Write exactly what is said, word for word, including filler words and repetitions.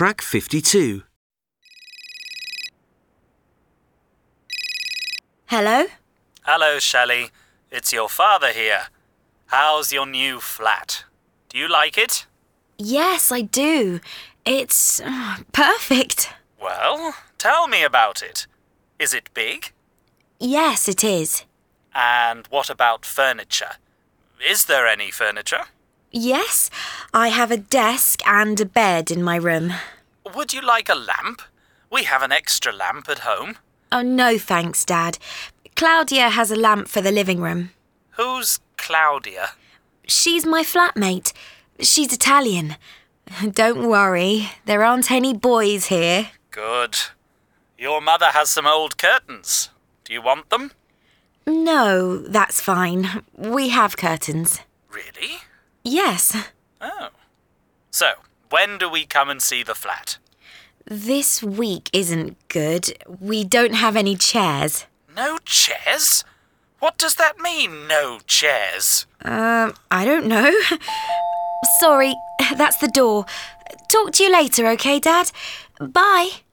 Track fifty-two. Hello? Hello, Shelley. It's your father here. How's your new flat? Do you like it? Yes, I do. It's uh, perfect. Well, tell me about it. Is it big? Yes, it is. And what about furniture? Is there any furniture? Yes, I have a desk and a bed in my room. Would you like a lamp? We have an extra lamp at home. Oh, no thanks, Dad. Claudia has a lamp for the living room. Who's Claudia? She's my flatmate. She's Italian. Don't worry, there aren't any boys here. Good. Your mother has some old curtains. Do you want them? No, that's fine. We have curtains. Really? Yes. Oh. So, when do we come and see the flat? This week isn't good. We don't have any chairs. No chairs? What does that mean, no chairs? Um, I don't know. Sorry, that's the door. Talk to you later, okay, Dad? Bye.